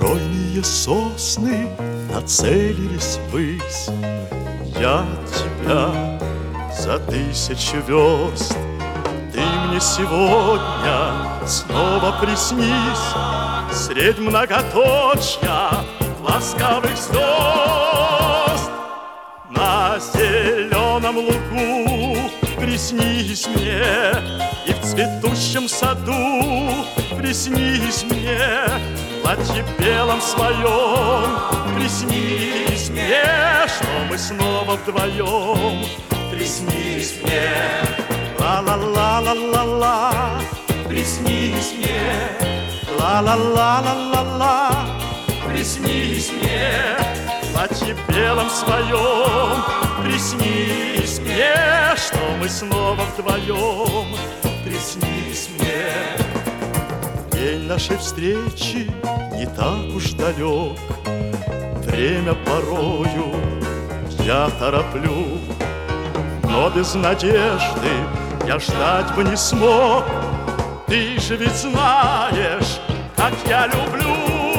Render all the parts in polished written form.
Стройные сосны нацелились ввысь. Я тебя за 1000 верст. Ты мне сегодня снова приснись средь многоточья ласковых звезд. На зеленом лугу приснись мне, и в цветущем саду приснись мне, в платье белом своем приснись мне, что мы снова вдвоем. Приснись мне, ла-ла-ла-ла-ла-ла, приснись мне, ла-ла-ла-ла-ла-ла, приснись мне, в платье белом своем приснись мне, что мы снова вдвоем. Приснись мне. День нашей встречи не так уж далек, время порою я тороплю, но без надежды я ждать бы не смог. Ты же ведь знаешь, как я люблю.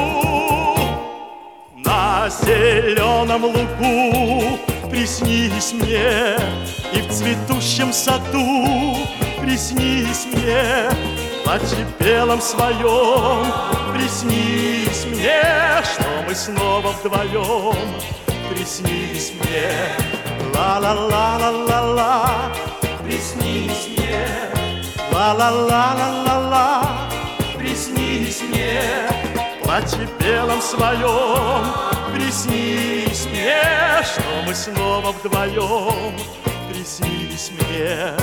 На зеленом лугу приснись мне, и в цветущем саду приснись мне, в платье белом своем приснись мне, что мы снова вдвоем. Приснись мне, ла-ла-ла-ла-ла-ла, приснись мне, ла-ла-ла-ла-ла-ла, приснись мне, в платье белом своем приснись мне, что мы снова вдвоем. Приснись мне.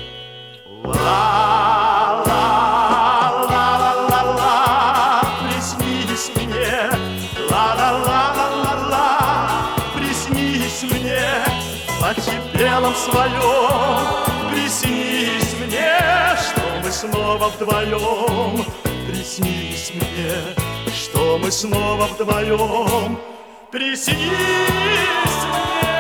Ла-ла-ла-ла-ла-ла, приснись мне, ла-ла-ла-ла-ла-ла, приснись мне, в платье белом своем приснись мне, что мы снова вдвоем. Приснись мне, что мы снова вдвоем. Приснись мне.